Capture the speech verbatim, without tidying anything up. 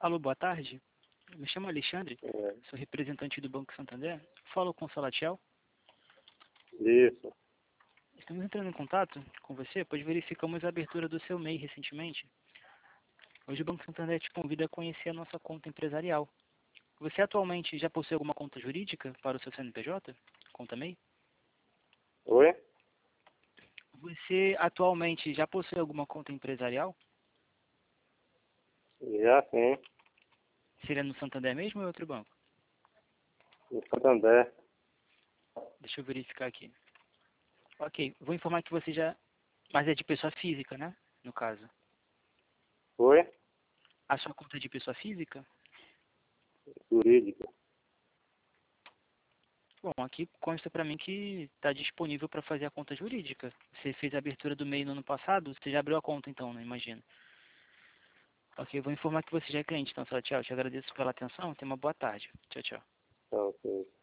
Alô, boa tarde. Me chamo Alexandre, É, sou representante do Banco Santander. Falo com o Salatiel. isso. Estamos entrando em contato com você, pois verificamos a abertura do seu M E I recentemente. Hoje o Banco Santander te convida a conhecer a nossa conta empresarial. Você atualmente já possui alguma conta jurídica para o seu C N P J? Conta M E I? Oi? Você atualmente já possui alguma conta empresarial? Já sim, Seria no Santander mesmo ou em outro banco? no Santander. Deixa eu verificar aqui. Ok, vou informar que você já... Mas é de pessoa física, né? No caso. Oi? A sua conta é de pessoa física? Jurídica. Bom, aqui consta para mim que está disponível para fazer a conta jurídica. Você fez a abertura do M E I no ano passado, você já abriu a conta então, né? Imagino. Ok, eu vou informar que você já é cliente, então, Salatiel. Te agradeço pela atenção. Tenha uma boa tarde. Tchau, tchau. Tá, ok.